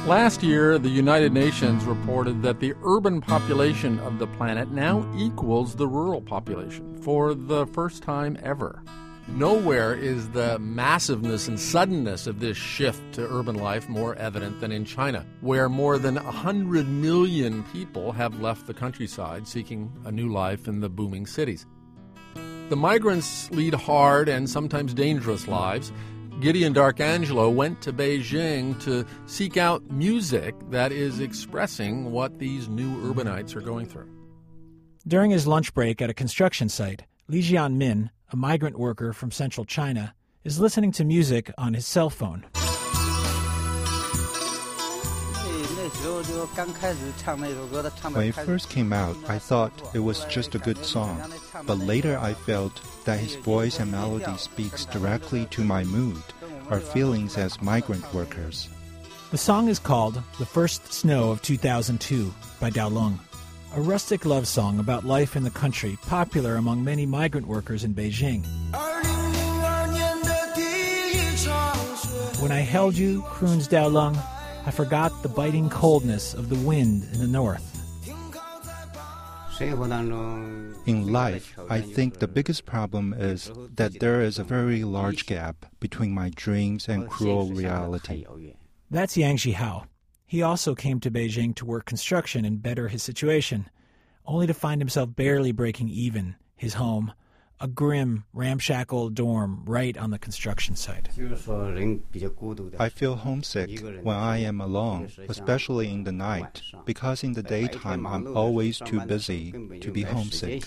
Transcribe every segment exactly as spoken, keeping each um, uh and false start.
Last year, the United Nations reported that the urban population of the planet now equals the rural population for the first time ever. Nowhere is the massiveness and suddenness of this shift to urban life more evident than in China, where more than one hundred million people have left the countryside seeking a new life in the booming cities. The migrants lead hard and sometimes dangerous lives. Gideon Darkangelo went to Beijing to seek out music that is expressing what these new urbanites are going through. During his lunch break at a construction site, Li Jianmin, a migrant worker from central China, is listening to music on his cell phone. When it first came out, I thought it was just a good song. But later I felt that his voice and melody speaks directly to my mood, our feelings as migrant workers. The song is called The First Snow of two thousand two by Dao Lung, a rustic love song about life in the country popular among many migrant workers in Beijing. When I held you, croons Dao Lung, I forgot the biting coldness of the wind in the north. In life, I think the biggest problem is that there is a very large gap between my dreams and cruel reality. That's Yang Zhihao. He also came to Beijing to work construction and better his situation, only to find himself barely breaking even, his home, a grim, ramshackle dorm right on the construction site. I feel homesick when I am alone, especially in the night, because in the daytime I'm always too busy to be homesick.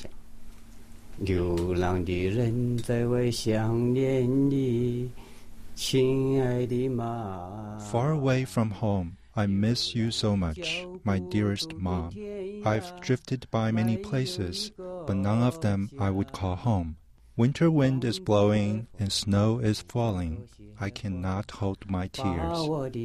Far away from home, I miss you so much, my dearest mom. I've drifted by many places, but none of them I would call home. Winter wind is blowing and snow is falling. I cannot hold my tears.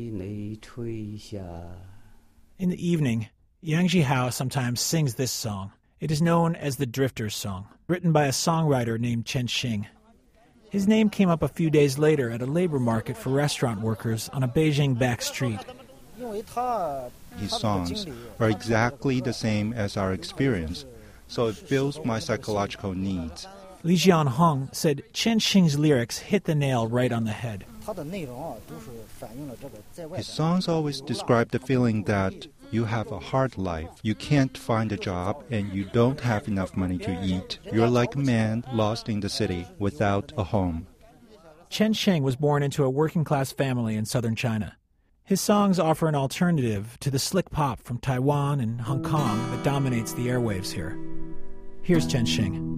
In the evening, Yang Zhihao sometimes sings this song. It is known as the Drifter's Song, written by a songwriter named Chen Xing. His name came up a few days later at a labor market for restaurant workers on a Beijing back street. His songs are exactly the same as our experience, so it fills my psychological needs. Li Jianhong said Chen Xing's lyrics hit the nail right on the head. His songs always describe the feeling that you have a hard life, you can't find a job, and you don't have enough money to eat. You're like a man lost in the city without a home. Chen Xing was born into a working-class family in southern China. His songs offer an alternative to the slick pop from Taiwan and Hong Kong that dominates the airwaves here. Here's Chen Xing.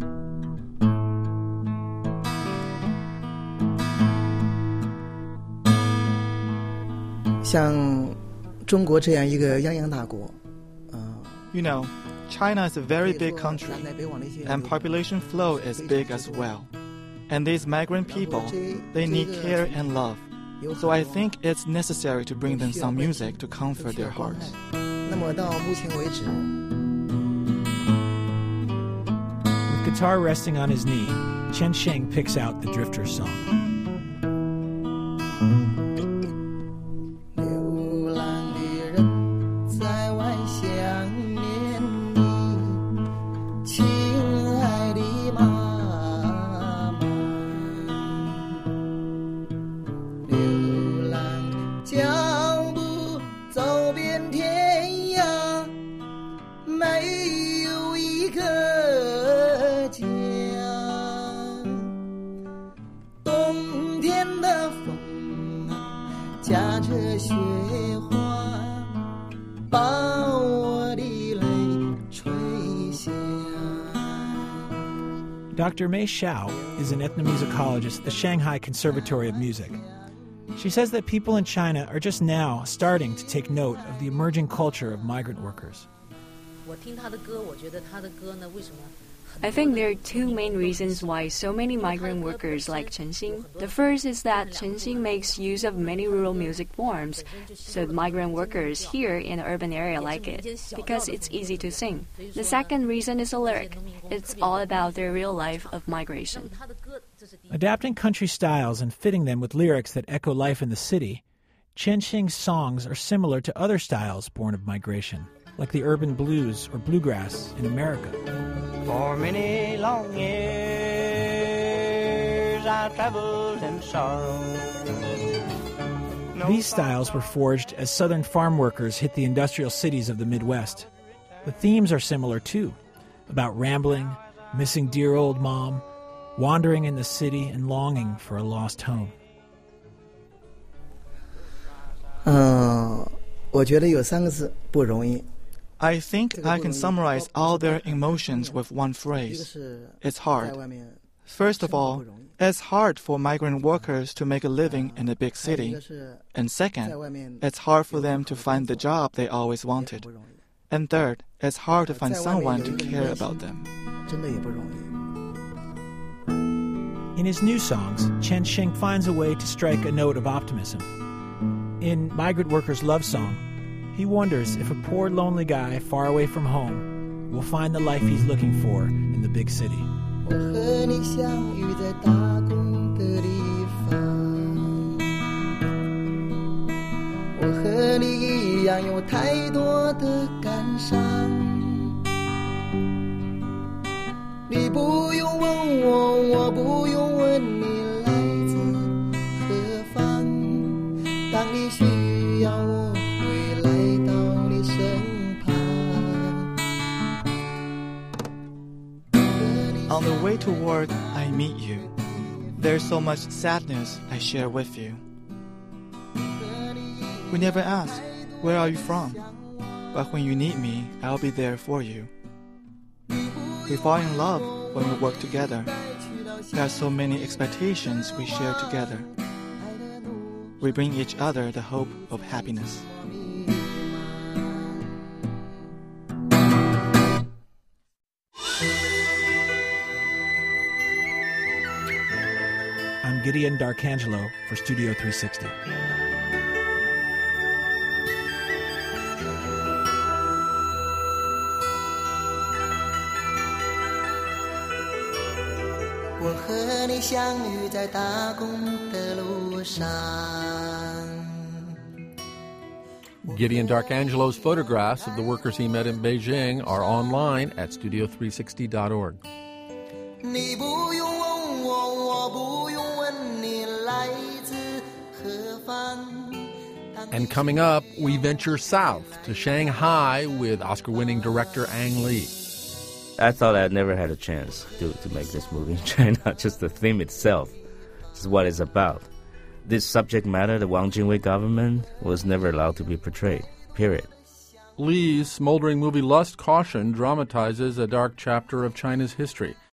像中国这样一个泱泱大国, You know, China is a very big country, and population flow is big as well. And these migrant people, they need care and love. So I think it's necessary to bring them some music to comfort their hearts. 那么到目前为止, With guitar resting on his knee, Chen Xing picks out the Drifter's Song. 流浪的人在外想念你，亲爱的妈妈。流浪的脚步走遍天涯，没有一个家。冬天的风啊，夹着雪花，把我的泪吹下。 Doctor Mei Xiao is an ethnomusicologist at the Shanghai Conservatory of Music. She says that people in China are just now starting to take note of the emerging culture of migrant workers. I think there are two main reasons why so many migrant workers like Chen Xing. The first is that Chen Xing makes use of many rural music forms, so the migrant workers here in the urban area like it, because it's easy to sing. The second reason is the lyric. It's all about their real life of migration. Adapting country styles and fitting them with lyrics that echo life in the city Chen Xing's songs are similar to other styles born of migration, like the urban blues or bluegrass in America. For many long years I traveled in sorrow. These styles were forged as Southern farm workers hit the industrial cities of the Midwest. The themes are similar too, about rambling, missing dear old mom, wandering in the city and longing for a lost home. 嗯，我觉得有三个字不容易。 I think I can summarize all their emotions with one phrase. It's hard. First of all, it's hard for migrant workers to make a living in a big city. And second, it's hard for them to find the job they always wanted. And third, it's hard to find someone to care about them. 真的也不容易。 In his new songs, Chen Xing finds a way to strike a note of optimism. In Migrant Workers' Love Song, he wonders if a poor lonely guy far away from home will find the life he's looking for in the big city. 我和你相遇在打工的地方，我和你一样有太多的感伤。你不用问我，我不用问你来自何方。当你需要我，会来到你身旁。 On the way to work, I meet you. There's so much sadness I share with you. We never ask, where are you from? But when you need me, I'll be there for you. We fall in love when we work together. There are so many expectations we share together. We bring each other the hope of happiness. I'm Gideon D'Arcangelo for Studio three sixty. 我和你相遇在打工的路上。 Gideon D'Arcangelo's photographs of the workers he met in Beijing are online at studio three sixty dot org. 你不用问我，我不用问你来自何方。 And coming up, we venture south to Shanghai with Oscar-winning director Ang Lee. I thought I'd never had a chance to, to make this movie in China. Just the theme itself is what it's about. This subject matter, the Wang Jingwei government, was never allowed to be portrayed, period. Lee's smoldering movie Lust Caution dramatizes a dark chapter of China's history.